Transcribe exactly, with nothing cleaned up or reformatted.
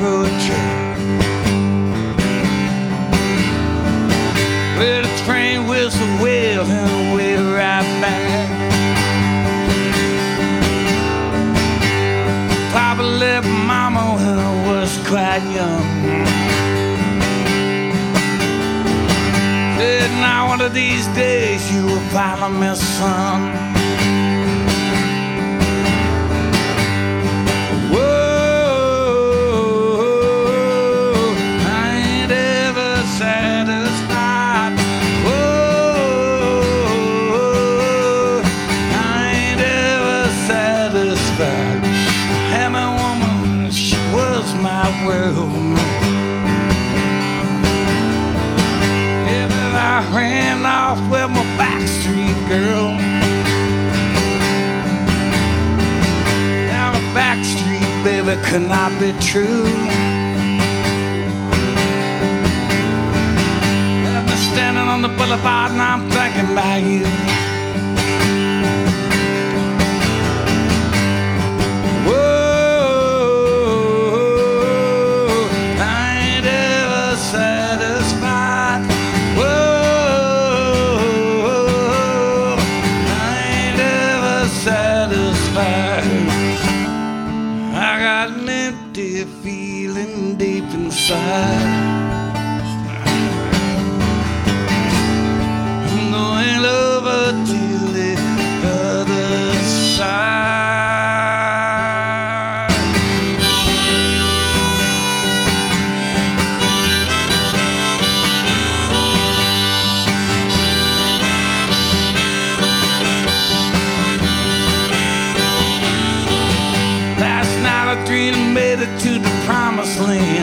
railroad track, where the train whistle wailed and way right back. Papa left Mama when I was quite young. Said now one of these days you will follow me, son. I ran off with my backstreet girl down the back street, baby, could not be true. Left me standing on the boulevard and I'm thinking about you. I got an empty feeling deep inside. I'm going over to the other side. Last night I dreamed I made it to the promised land.